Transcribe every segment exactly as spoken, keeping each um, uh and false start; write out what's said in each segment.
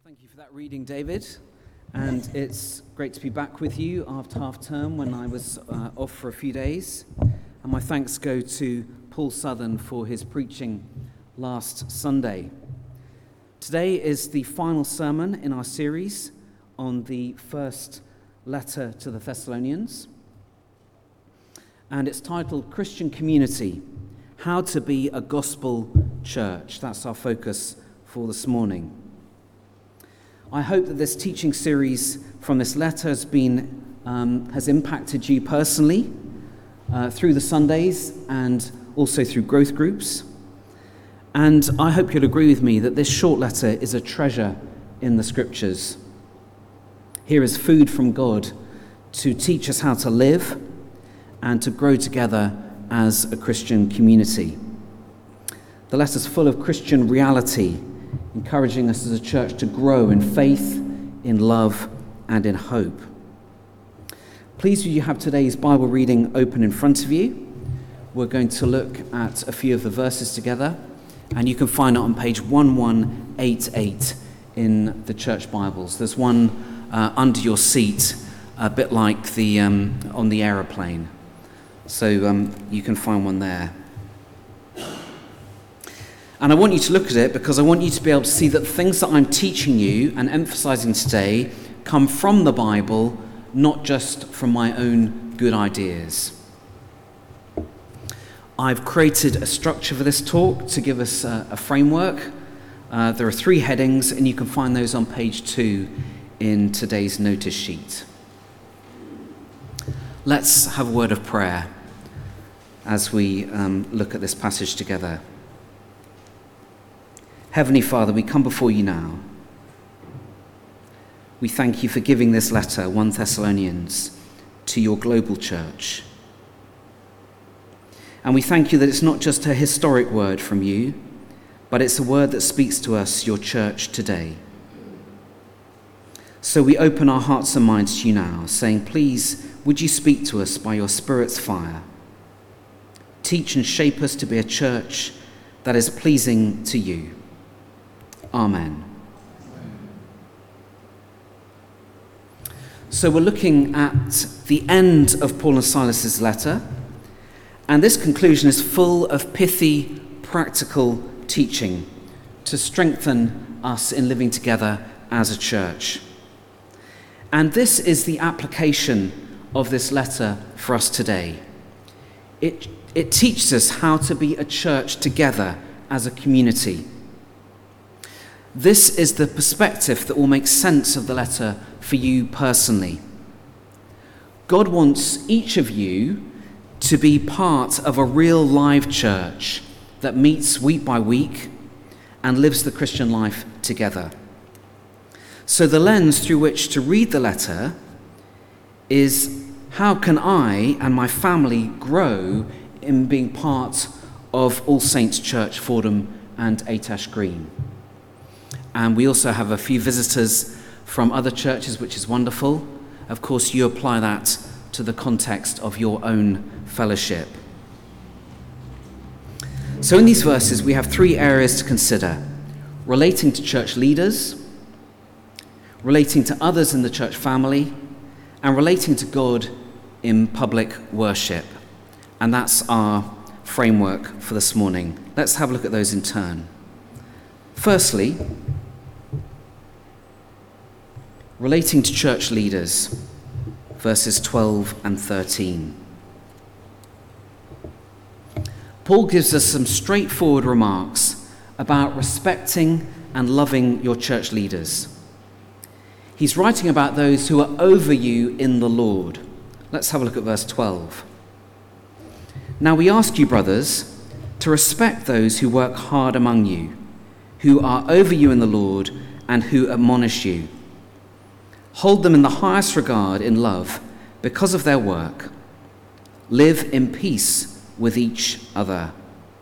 Thank you for that reading, David. And it's great to be back with you after half term when I was uh, off for a few days. And my thanks go to Paul Southern for his preaching last Sunday. Today is the final sermon in our series on the first letter to the Thessalonians. And it's titled Christian Community, How to Be a Gospel Church. That's our focus for this morning. I hope that this teaching series from this letter has been um, has impacted you personally uh, through the Sundays and also through growth groups. And I hope you'll agree with me that this short letter is a treasure in the Scriptures. Here is food from God to teach us how to live and to grow together as a Christian community. The letter's full of Christian reality, encouraging us as a church to grow in faith, in love, and in hope. Please will you have today's Bible reading open in front of you. We're going to look at a few of the verses together, and you can find it on page eleven eighty-eight in the church Bibles. There's one uh, under your seat, a bit like the um, on the aeroplane. So um, you can find one there. And I want you to look at it because I want you to be able to see that things that I'm teaching you and emphasizing today come from the Bible, not just from my own good ideas. I've created a structure for this talk to give us a, a framework. Uh, there are three headings, and you can find those on page two in today's notice sheet. Let's have a word of prayer as we um, look at this passage together. Heavenly Father, we come before you now. We thank you for giving this letter, First Thessalonians, to your global church. And we thank you that it's not just a historic word from you, but it's a word that speaks to us, your church, today. So we open our hearts and minds to you now, saying, please, would you speak to us by your Spirit's fire? Teach and shape us to be a church that is pleasing to you. Amen. So we're looking at the end of Paul and Silas's letter, and this conclusion is full of pithy, practical teaching to strengthen us in living together as a church. And this is the application of this letter for us today. It, it teaches us how to be a church together as a community. This is the perspective that will make sense of the letter for you personally. God wants each of you to be part of a real live church that meets week by week and lives the Christian life together. So the lens through which to read the letter is, how can I and my family grow in being part of All Saints Church, Fordham and Eight Ash Green? And we also have a few visitors from other churches, which is wonderful. Of course, you apply that to the context of your own fellowship. So in these verses, we have three areas to consider: relating to church leaders, relating to others in the church family, and relating to God in public worship. And that's our framework for this morning. Let's have a look at those in turn. Firstly, relating to church leaders, verses twelve and thirteen. Paul gives us some straightforward remarks about respecting and loving your church leaders. He's writing about those who are over you in the Lord. Let's have a look at verse twelve. Now we ask you, brothers, to respect those who work hard among you, who are over you in the Lord, and who admonish you. Hold them in the highest regard in love because of their work. Live in peace with each other.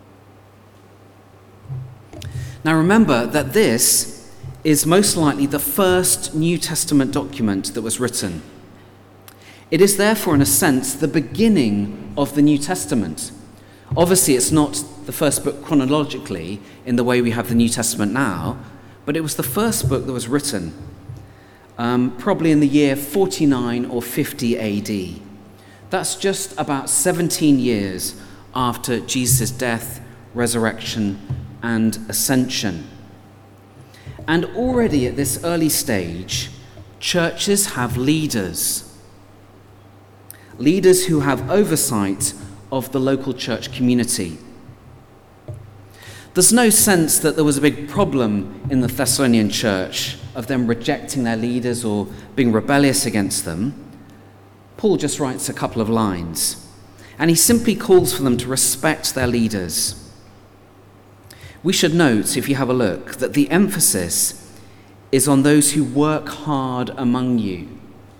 Now remember that this is most likely the first New Testament document that was written. It is therefore, in a sense, the beginning of the New Testament. Obviously, it's not the first book chronologically in the way we have the New Testament now, but it was the first book that was written, um, probably in the year forty-nine or fifty A D. That's just about seventeen years after Jesus' death, resurrection, and ascension. And already at this early stage, churches have leaders. Leaders who have oversight of the local church community. There's no sense that there was a big problem in the Thessalonian church of them rejecting their leaders or being rebellious against them. Paul just writes a couple of lines, and he simply calls for them to respect their leaders. We should note, if you have a look, that the emphasis is on those who work hard among you.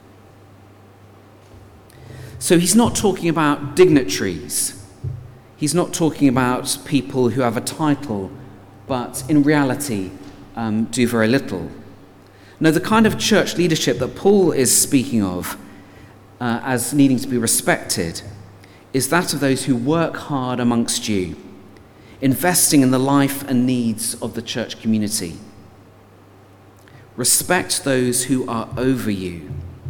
So he's not talking about dignitaries. He's not talking about people who have a title, but in reality um, do very little. No, the kind of church leadership that Paul is speaking of uh, as needing to be respected is that of those who work hard amongst you, investing in the life and needs of the church community. Respect those who are over you.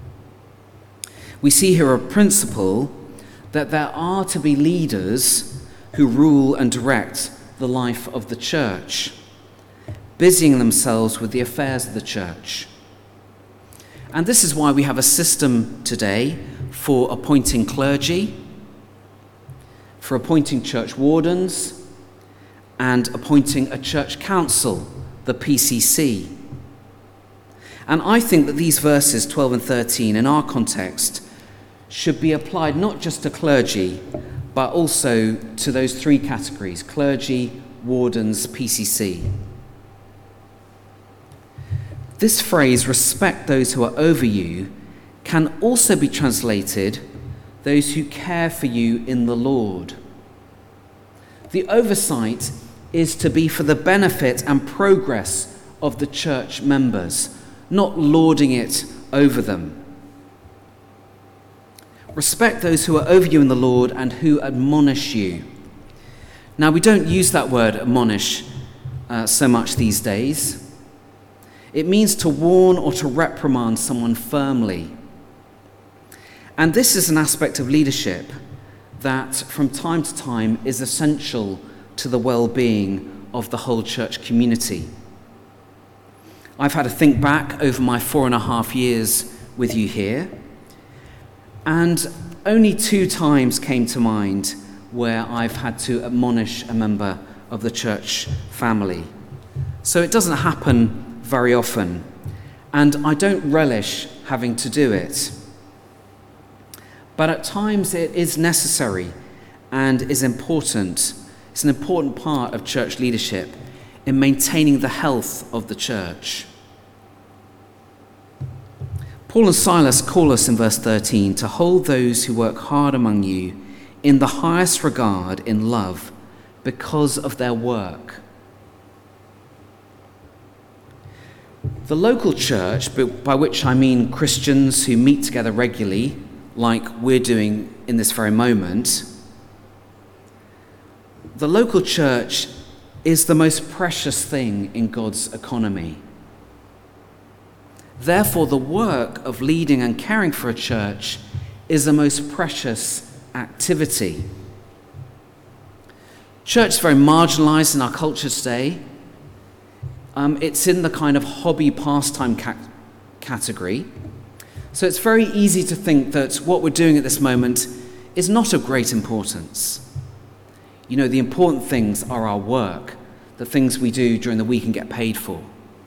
We see here a principle that there are to be leaders who rule and direct the life of the church, busying themselves with the affairs of the church. And this is why we have a system today for appointing clergy, for appointing church wardens, and appointing a church council, the P C C. And I think that these verses twelve and thirteen in our context should be applied not just to clergy, but also to those three categories: clergy, wardens, P C C. This phrase, respect those who are over you, can also be translated, those who care for you in the Lord. The oversight is to be for the benefit and progress of the church members, not lording it over them. Respect those who are over you in the Lord and who admonish you. Now, we don't use that word admonish uh, so much these days. It means to warn or to reprimand someone firmly. And this is an aspect of leadership that from time to time is essential to the well-being of the whole church community. I've had to think back over my four and a half years with you here, and only two times came to mind where I've had to admonish a member of the church family. So it doesn't happen very often, and I don't relish having to do it. But at times it is necessary and is important. It's an important part of church leadership in maintaining the health of the church. Paul and Silas call us in verse thirteen to hold those who work hard among you in the highest regard in love because of their work. The local church, by which I mean Christians who meet together regularly, like we're doing in this very moment, the local church is the most precious thing in God's economy. Therefore, the work of leading and caring for a church is the most precious activity. Church is very marginalized in our culture today. Um, it's in the kind of hobby pastime ca- category. So it's very easy to think that what we're doing at this moment is not of great importance. You know, the important things are our work, the things we do during the week and get paid for.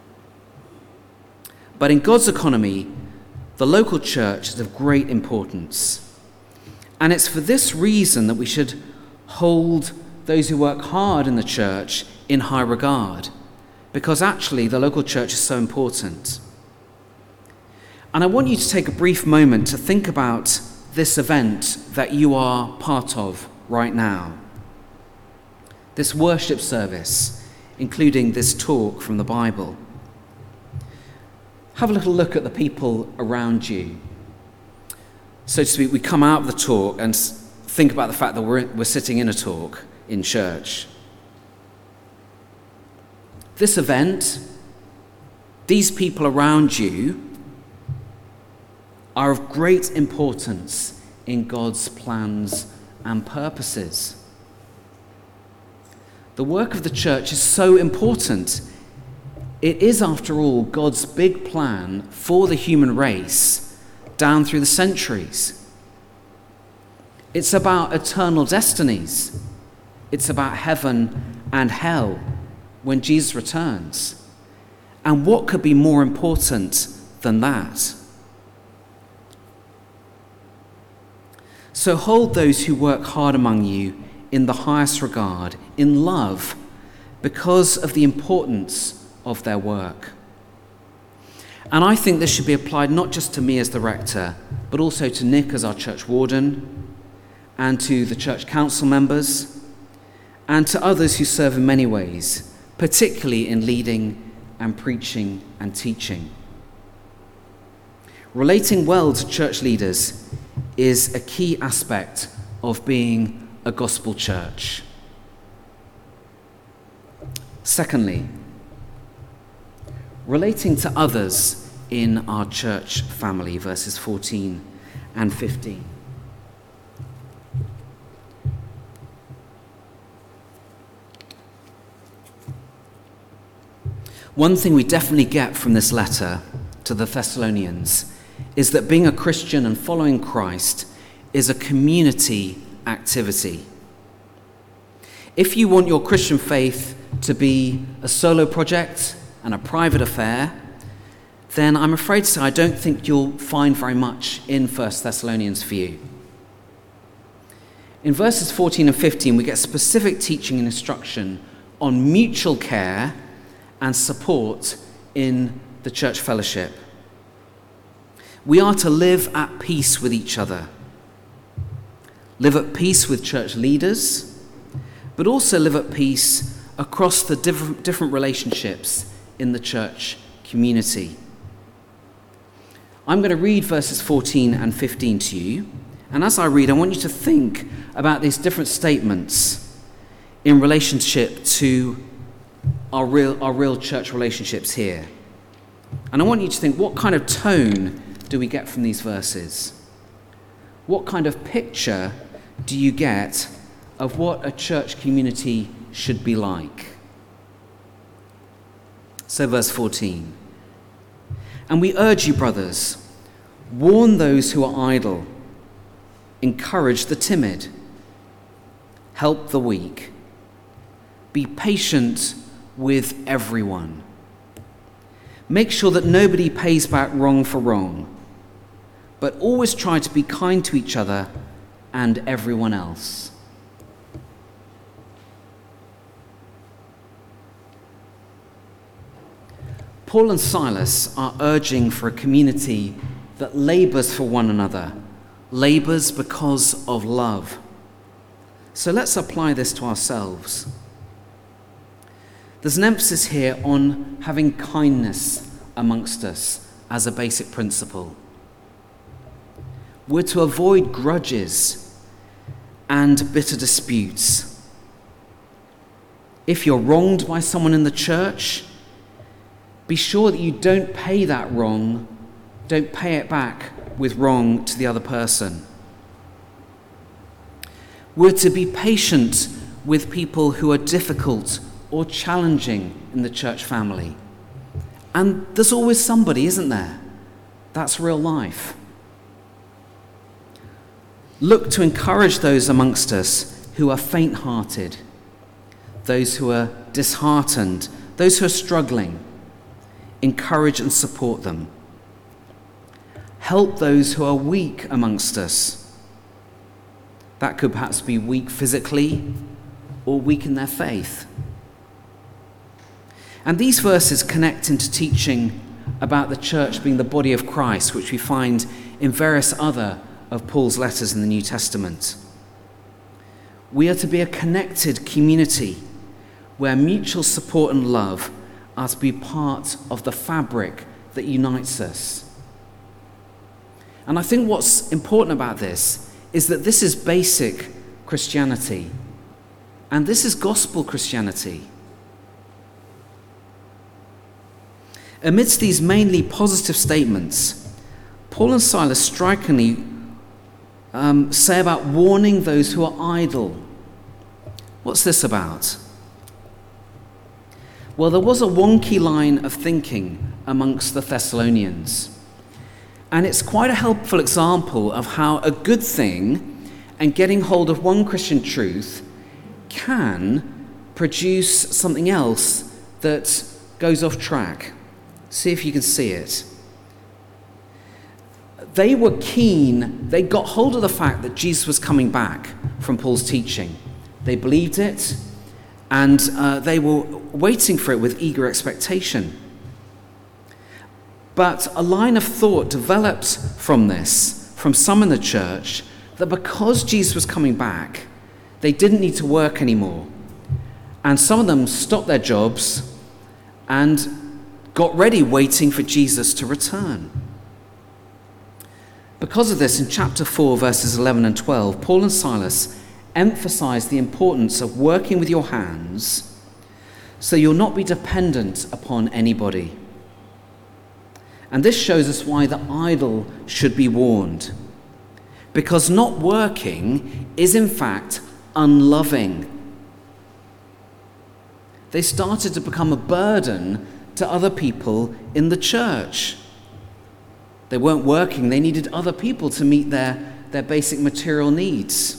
But in God's economy, the local church is of great importance. And it's for this reason that we should hold those who work hard in the church in high regard, because actually the local church is so important. And I want you to take a brief moment to think about this event that you are part of right now. This worship service, including this talk from the Bible. Have a little look at the people around you. So to speak, we come out of the talk and think about the fact that we're, we're sitting in a talk in church. This event these people around you are of great importance in God's plans and purposes. The work of the church is so important. It is, after all, God's big plan for the human race down through the centuries. It's about eternal destinies. It's about heaven and hell when Jesus returns. And what could be more important than that? So hold those who work hard among you in the highest regard, in love, because of the importance of their work. And I think this should be applied not just to me as the rector, but also to Nick as our church warden, and to the church council members, and to others who serve in many ways, particularly in leading and preaching and teaching. Relating well to church leaders is a key aspect of being a gospel church. Secondly, relating to others in our church family, verses fourteen and fifteen. One thing we definitely get from this letter to the Thessalonians is that being a Christian and following Christ is a community activity. If you want your Christian faith to be a solo project and a private affair, then I'm afraid to say I don't think you'll find very much in First Thessalonians for you. In verses fourteen and fifteen, we get specific teaching and instruction on mutual care and support in the church fellowship. We are to live at peace with each other, live at peace with church leaders, but also live at peace across the different, different relationships in the church community. I'm going to read verses fourteen and fifteen to you, and as I read, I want you to think about these different statements in relationship to our real, our real church relationships here. And I want you to think, what kind of tone do we get from these verses? What kind of picture do you get of what a church community should be like? So verse fourteen. And we urge you, brothers, warn those who are idle, encourage the timid, help the weak, be patient with everyone. Make sure that nobody pays back wrong for wrong, but always try to be kind to each other and everyone else. Paul and Silas are urging for a community that labors for one another, labors because of love. So let's apply this to ourselves. There's an emphasis here on having kindness amongst us as a basic principle. We're to avoid grudges and bitter disputes. If you're wronged by someone in the church, be sure that you don't pay that wrong, don't pay it back with wrong to the other person. We're to be patient with people who are difficult or challenging in the church family. And there's always somebody, isn't there? That's real life. Look to encourage those amongst us who are faint-hearted, those who are disheartened, those who are struggling. Encourage and support them. Help those who are weak amongst us. That could perhaps be weak physically or weak in their faith. And these verses connect into teaching about the church being the body of Christ, which we find in various other of Paul's letters in the New Testament. We are to be a connected community where mutual support and love are to be part of the fabric that unites us. And I think what's important about this is that this is basic Christianity, and this is gospel Christianity. Amidst these mainly positive statements, Paul and Silas strikingly um, say about warning those who are idle. What's this about? Well, there was a wonky line of thinking amongst the Thessalonians. And it's quite a helpful example of how a good thing and getting hold of one Christian truth can produce something else that goes off track. See if you can see it. They were keen, they got hold of the fact that Jesus was coming back from Paul's teaching. They believed it, and uh, they were waiting for it with eager expectation. But a line of thought developed from this, from some in the church, that because Jesus was coming back, they didn't need to work anymore. And some of them stopped their jobs and got ready waiting for Jesus to return. Because of this, in chapter four, verses eleven and twelve, Paul and Silas emphasize the importance of working with your hands so you'll not be dependent upon anybody. And this shows us why the idle should be warned. Because not working is in fact unloving. They started to become a burden to other people in the church. They weren't working, they needed other people to meet their, their basic material needs.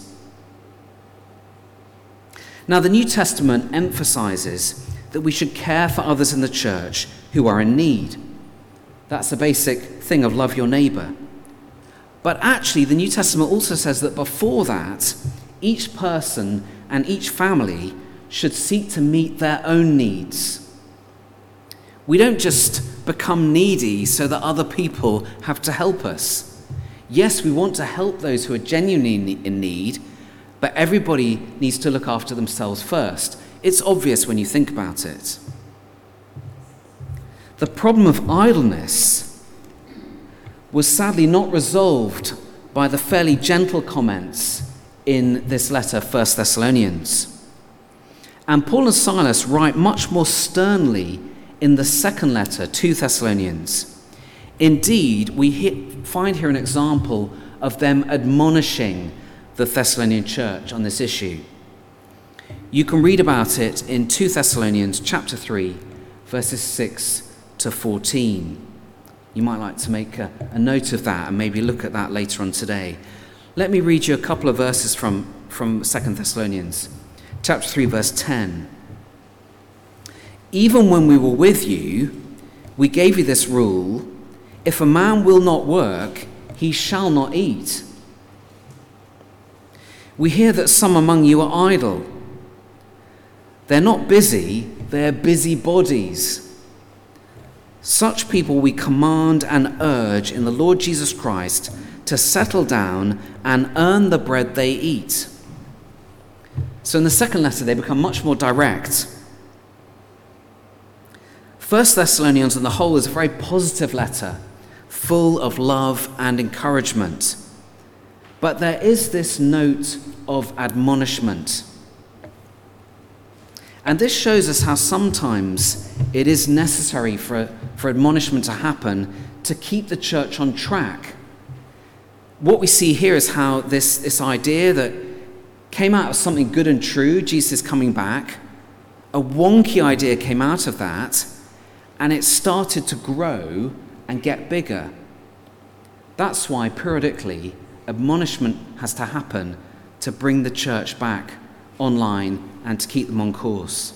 Now, the New Testament emphasizes that we should care for others in the church who are in need. That's the basic thing of love your neighbor. But actually, the New Testament also says that before that, each person and each family should seek to meet their own needs. We don't just become needy so that other people have to help us. Yes, we want to help those who are genuinely in need, but everybody needs to look after themselves first. It's obvious when you think about it. The problem of idleness was sadly not resolved by the fairly gentle comments in this letter, First Thessalonians. And Paul and Silas write much more sternly in the second letter, to Thessalonians. Indeed, we hit, find here an example of them admonishing the Thessalonian church on this issue. You can read about it in Second Thessalonians chapter three, verses six to fourteen. You might like to make a, a note of that and maybe look at that later on today. Let me read you a couple of verses from, from Second Thessalonians. Chapter three, verse ten. Even when we were with you, we gave you this rule: if a man will not work, he shall not eat. We hear that some among you are idle. They're not busy, they're busybodies. Such people we command and urge in the Lord Jesus Christ to settle down and earn the bread they eat. So in the second letter, they become much more direct. First Thessalonians on the whole is a very positive letter, full of love and encouragement. But there is this note of admonishment. And this shows us how sometimes it is necessary for, for admonishment to happen to keep the church on track. What we see here is how this, this idea that came out of something good and true, Jesus is coming back, a wonky idea came out of that, and it started to grow and get bigger. That's why periodically admonishment has to happen to bring the church back online and to keep them on course.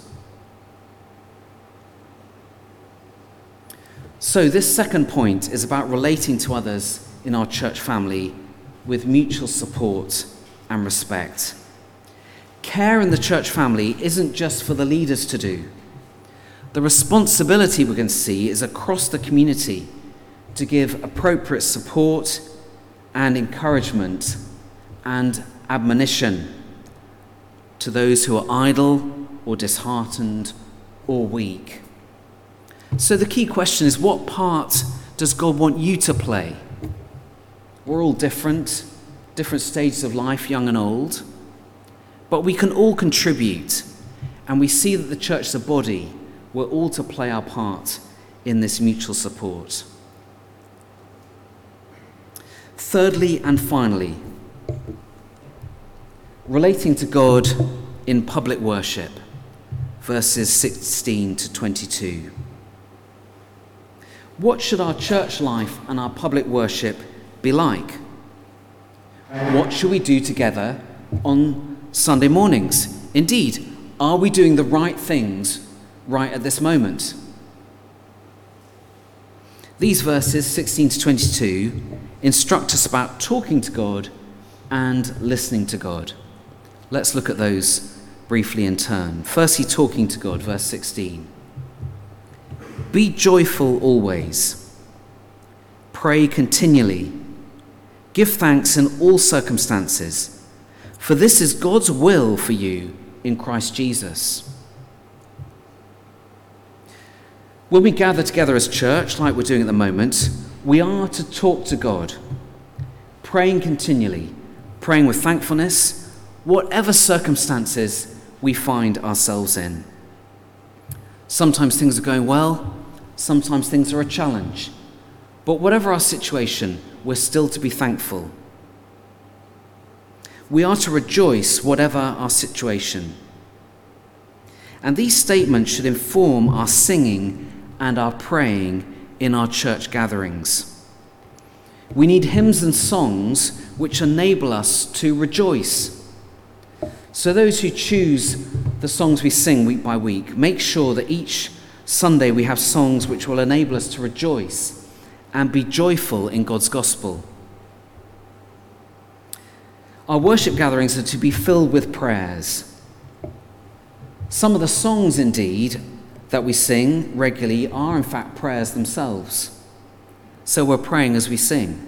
So this second point is about relating to others in our church family with mutual support and respect. Care in the church family isn't just for the leaders to do. The responsibility we can see is across the community to give appropriate support and encouragement and admonition to those who are idle or disheartened or weak. So the key question is, what part does God want you to play? We're all different, different stages of life, young and old, but we can all contribute, and we see that the church as a body, we're all to play our part in this mutual support. Thirdly and finally, relating to God in public worship, verses sixteen to twenty-two. What should our church life and our public worship be like? What should we do together on Sunday mornings? Indeed, are we doing the right things right at this moment? These verses, sixteen to twenty-two, instruct us about talking to God and listening to God. Let's look at those briefly in turn. Firstly, talking to God, verse sixteen. Be joyful always. Pray continually. Give thanks in all circumstances, for this is God's will for you in Christ Jesus. When we gather together as church, like we're doing at the moment, we are to talk to God, praying continually, praying with thankfulness, whatever circumstances we find ourselves in. Sometimes things are going well, sometimes things are a challenge. But whatever our situation, we're still to be thankful. We are to rejoice whatever our situation. And these statements should inform our singing and our praying in our church gatherings. We need hymns and songs which enable us to rejoice. So those who choose the songs we sing week by week, make sure that each Sunday we have songs which will enable us to rejoice and be joyful in God's gospel. Our worship gatherings are to be filled with prayers. Some of the songs, indeed, that we sing regularly are in fact prayers themselves. So we're praying as we sing.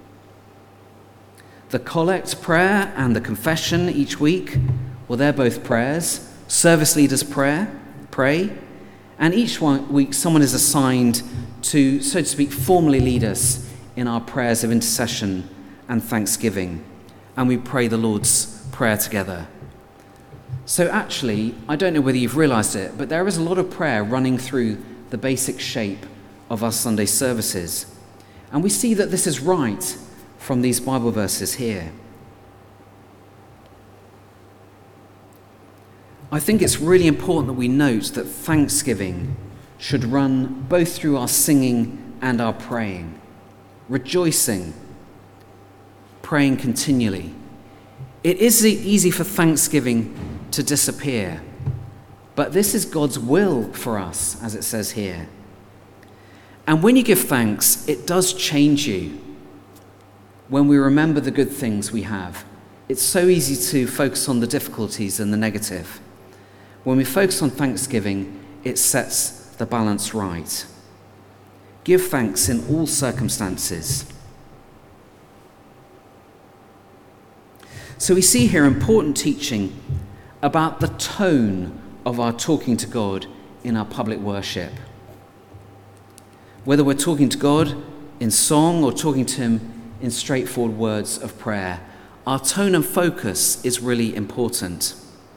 The collect prayer and the confession each week, well, they're both prayers. Service leaders prayer, pray, and each one week someone is assigned to, so to speak, formally lead us in our prayers of intercession and thanksgiving, and we pray the Lord's Prayer together. So actually, I don't know whether you've realised it, but there is a lot of prayer running through the basic shape of our Sunday services, and we see that this is right from these Bible verses here. I think it's really important that we note that thanksgiving should run both through our singing and our praying, rejoicing, praying continually. It is easy for thanksgiving to disappear, but this is God's will for us, as it says here. And when you give thanks, it does change you. When we remember the good things we have, it's so easy to focus on the difficulties and the negative. When we focus on thanksgiving, it sets the balance right. Give thanks in all circumstances. So we see here important teaching about the tone of our talking to God in our public worship. Whether we're talking to God in song or talking to him in straightforward words of prayer, our tone and focus is really important.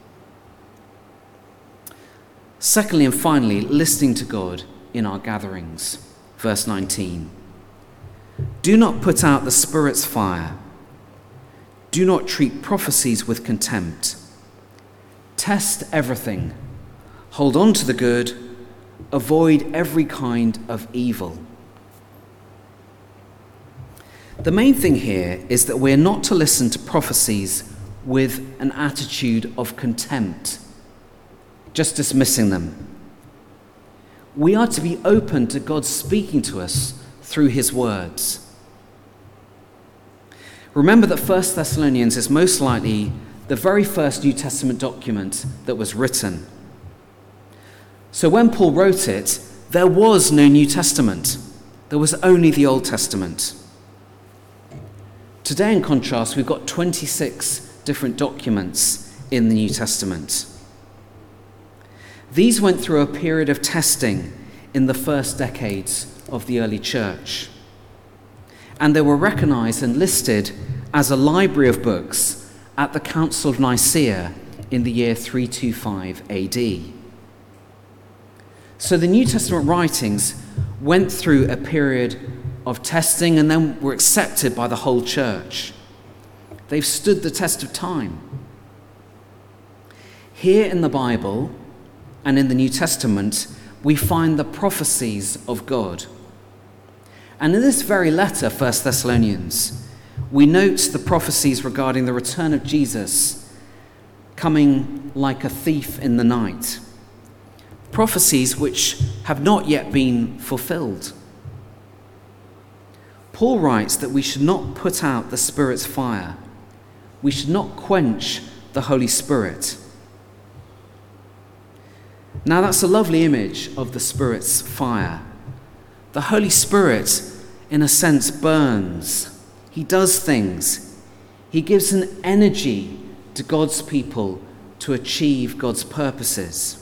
Secondly and finally, listening to God in our gatherings. Verse nineteen. Do not put out the Spirit's fire. Do not treat prophecies with contempt. Test everything. Hold on to the good. Avoid every kind of evil. The main thing here is that we're not to listen to prophecies with an attitude of contempt, just dismissing them. We are to be open to God speaking to us through his words. Remember that First Thessalonians is most likely the very first New Testament document that was written. So when Paul wrote it, there was no New Testament. There was only the Old Testament. Today, in contrast, we've got twenty-six different documents in the New Testament. These went through a period of testing in the first decades of the early church, and they were recognized and listed as a library of books at the Council of Nicaea in the year three twenty-five A D. So the New Testament writings went through a period of testing and then were accepted by the whole church. They've stood the test of time. Here in the Bible and in the New Testament, we find the prophecies of God. And in this very letter, First Thessalonians, we note the prophecies regarding the return of Jesus coming like a thief in the night. Prophecies which have not yet been fulfilled. Paul writes that we should not put out the Spirit's fire. We should not quench the Holy Spirit. Now that's a lovely image of the Spirit's fire. The Holy Spirit, in a sense, burns. He does things. He gives an energy to God's people to achieve God's purposes.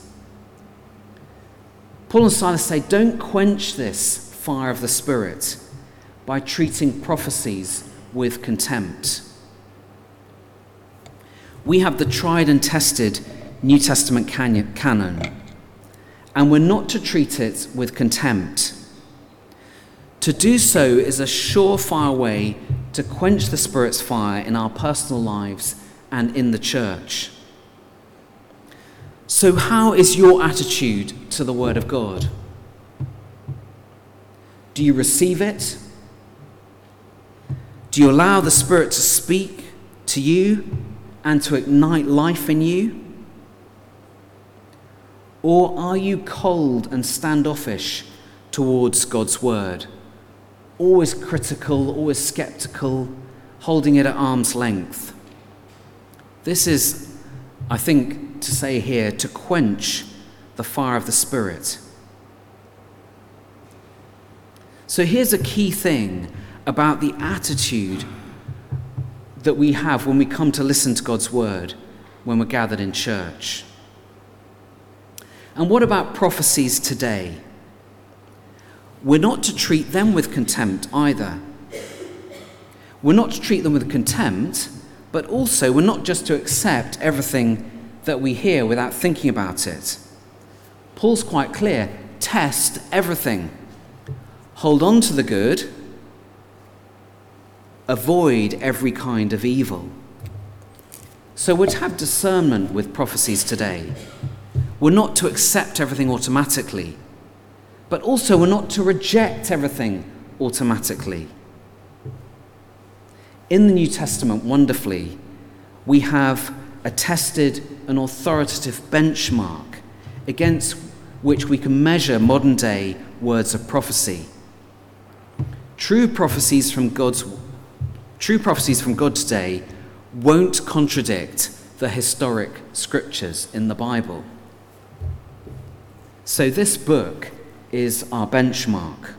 Paul and Silas say, don't quench this fire of the Spirit by treating prophecies with contempt. We have the tried and tested New Testament canon, and we're not to treat it with contempt. To do so is a surefire way to quench the Spirit's fire in our personal lives and in the church. So how is your attitude to the Word of God? Do you receive it? Do you allow the Spirit to speak to you and to ignite life in you? Or are you cold and standoffish towards God's Word? Always critical, always skeptical, holding it at arm's length. This is, I think, to say here, to quench the fire of the Spirit. So here's a key thing about the attitude that we have when we come to listen to God's Word, when we're gathered in church. And what about prophecies today? We're not to treat them with contempt either. We're not to treat them with contempt, but also we're not just to accept everything that we hear without thinking about it. Paul's quite clear, test everything. Hold on to the good, avoid every kind of evil. So we're to have discernment with prophecies today. We're not to accept everything automatically, but also we're not to reject everything automatically. In the New Testament, wonderfully, we have a tested and authoritative benchmark against which we can measure modern-day words of prophecy. True prophecies from God's true prophecies from God today won't contradict the historic scriptures in the Bible. So this book is our benchmark.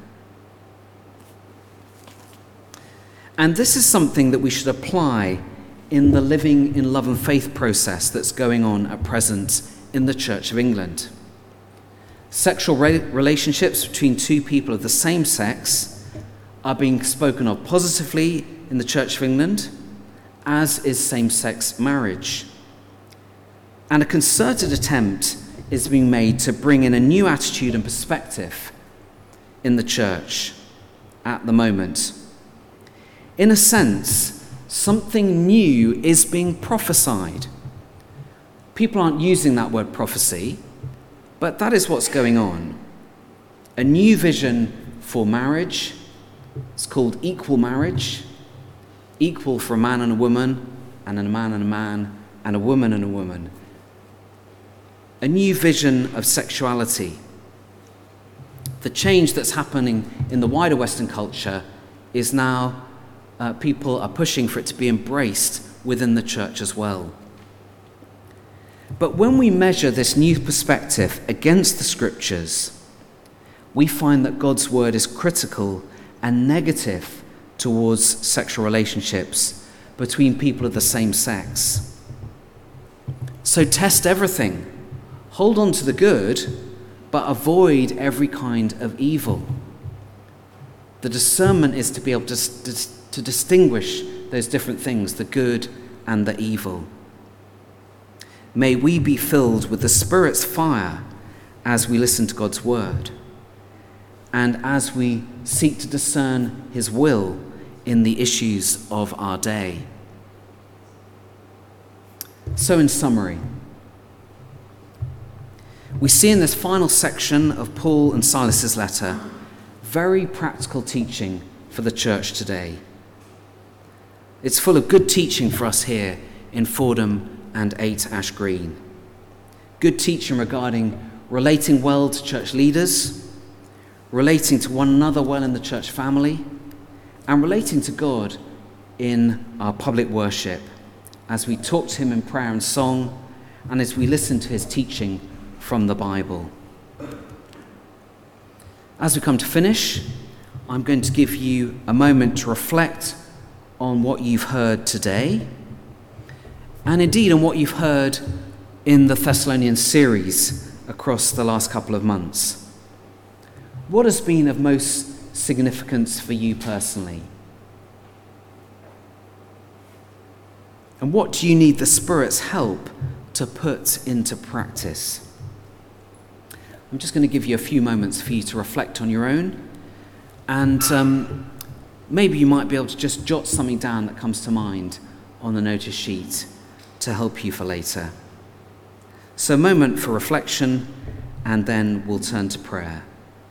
And this is something that we should apply in the living in love and faith process that's going on at present in the Church of England. Sexual re- relationships between two people of the same sex are being spoken of positively in the Church of England, as is same-sex marriage. And a concerted attempt is being made to bring in a new attitude and perspective in the church at the moment. In a sense, something new is being prophesied. People aren't using that word prophecy, but that is what's going on. A new vision for marriage. It's called equal marriage. Equal for a man and a woman, and a man and a man, and a woman and a woman. A new vision of sexuality. The change that's happening in the wider Western culture is now uh, people are pushing for it to be embraced within the church as well. But when we measure this new perspective against the scriptures, we find that God's word is critical and negative towards sexual relationships between people of the same sex. So test everything. Hold on to the good, but avoid every kind of evil. The discernment is to be able to, to distinguish those different things, the good and the evil. May we be filled with the Spirit's fire as we listen to God's word. and as we seek to discern his will in the issues of our day. So in summary, we see in this final section of Paul and Silas's letter very practical teaching for the church today. It's full of good teaching for us here in Fordham and eight Ash Green. Good teaching regarding relating well to church leaders, relating to one another well in the church family, and relating to God in our public worship as we talk to him in prayer and song, and as we listen to his teaching from the Bible. As we come to finish, I'm going to give you a moment to reflect on what you've heard today, and indeed on what you've heard in the Thessalonian series across the last couple of months. What has been of most significance for you personally? And what do you need the Spirit's help to put into practice? I'm just going to give you a few moments for you to reflect on your own, and um, maybe you might be able to just jot something down that comes to mind on the notice sheet to help you for later. So a moment for reflection, and then we'll turn to prayer.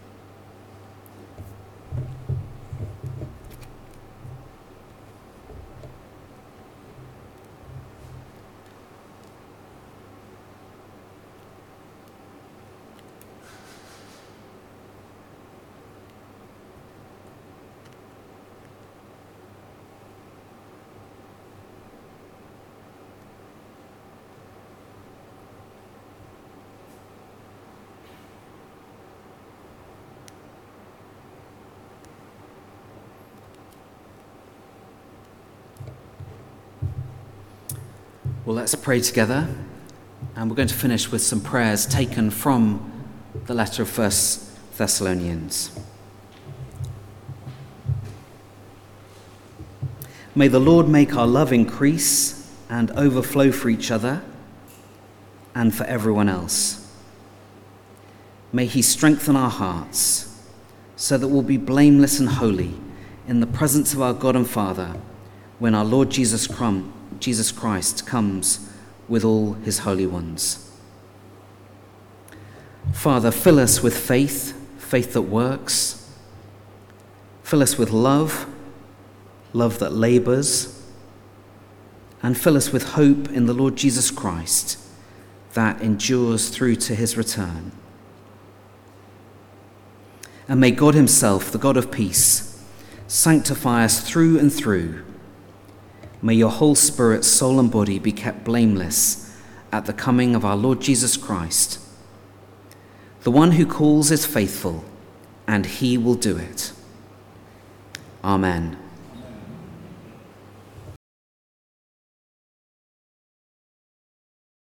Well, let's pray together, and we're going to finish with some prayers taken from the letter of First Thessalonians. May the Lord make our love increase and overflow for each other and for everyone else. May he strengthen our hearts so that we'll be blameless and holy in the presence of our God and Father when our Lord Jesus Christ Jesus Christ comes with all his holy ones. Father, fill us with faith, faith that works. Fill us with love, love that labors. And fill us with hope in the Lord Jesus Christ that endures through to his return. And may God himself, the God of peace, sanctify us through and through. May your whole spirit, soul, and body be kept blameless at the coming of our Lord Jesus Christ. The one who calls is faithful, and he will do it. Amen.